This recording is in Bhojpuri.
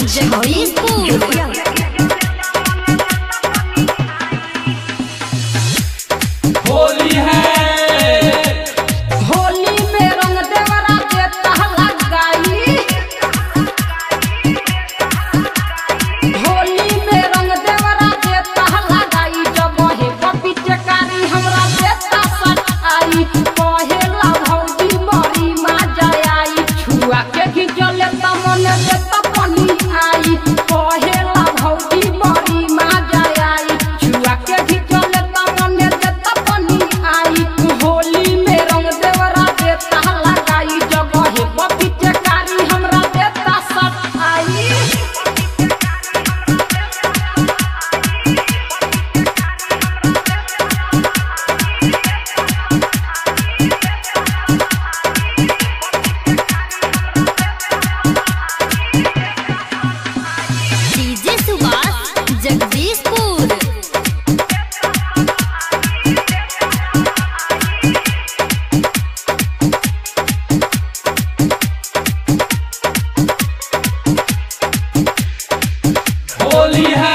होली है होली में रंग देवरा देता लगाई। होली में रंग देवरा देता लगाई। जब हे पपी चकारी हमरा देता सटाई। पहेला भौजी मरी मा जाई। छुआ के खिचले त मन देता पानी आई। पहेला भौजी मरी मा जाई। छुआ के खिचले त मन देता पानी आई। होली में रंग देवरा देता लगाई। जब हे पपी चकारी हमरा देता सटाई। डीजे सुभाष जगदीशपुर। होली है